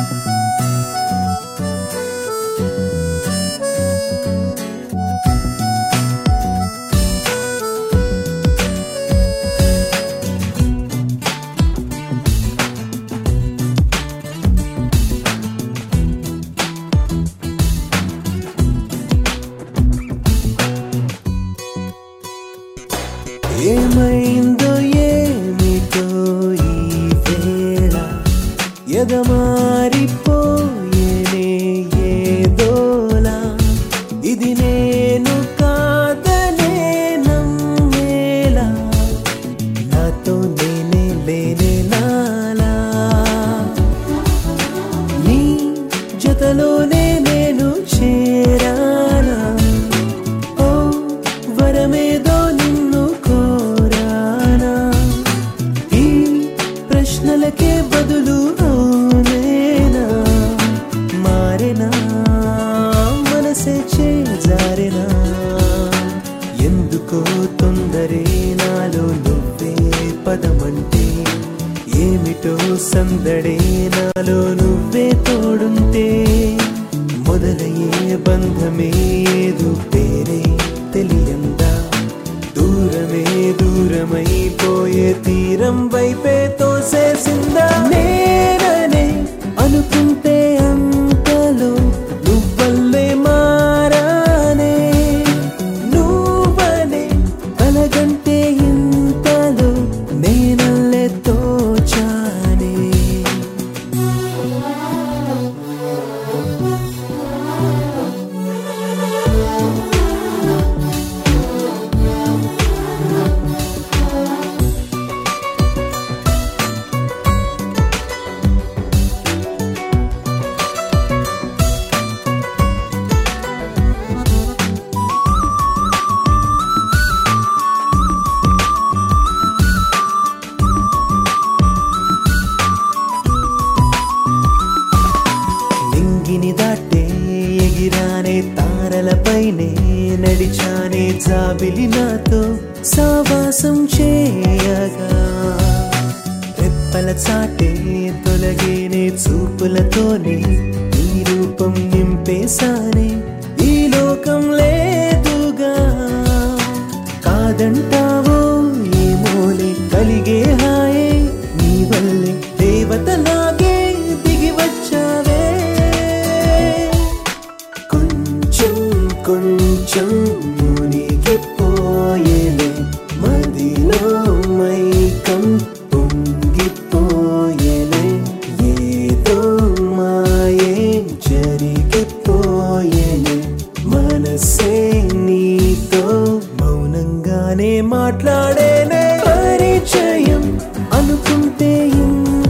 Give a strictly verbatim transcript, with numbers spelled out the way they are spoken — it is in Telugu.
ఏమైందో ఏమిటో ఈ వేళ ఎదమారిపోయేనే ఏదోలా ఇది నేను కాదనే నమ్మేలా నాతో నేనే లేనే నాలా నీ జతలోనే నేను చేరానా ఓ వరమేదో ప్రశ్నలకే బదులు అవునేనా మారేనా మనసే చేజారేనా ఎందుకో తొందరే నాలో నువ్వే పదమంటే ఏమిటో సందడే నాలో నువ్వే తోడుంటే మొదలయ్యే బంధమే ఏదో పేరే తెలియందా దూరమే దూరమైపోయే తీరం వైపే తోసేసిందా నేననే అనుకుంటే అంతలో నువ్వల్లే మారానే నువ్వనే కలగంటే ఇంతలో నేనల్లే తోచానే నింగిని దాటే ఎగిరానే తారలపైనే నడిచానే జాబిలి నాతో సావాసం చేయగా రెప్పల చాటే తొలగేనే చూపులతోనే ఈ రూపం నింపేశానే ఈ లోకం లేదుగా కాదంటావో ఏమోలే కలిగే హాయే నీ వల్లే దేవతలాగే దిగి వచ్చావే కొంచెం మునిగిపోయేలే మదిలో మైకం పొంగిపోయేలే ఏదో మాయే జరిగిపోయేలే మనసే నీతో మౌనంగానే మాట్లాడేనే పరిచయం అనుకుంటే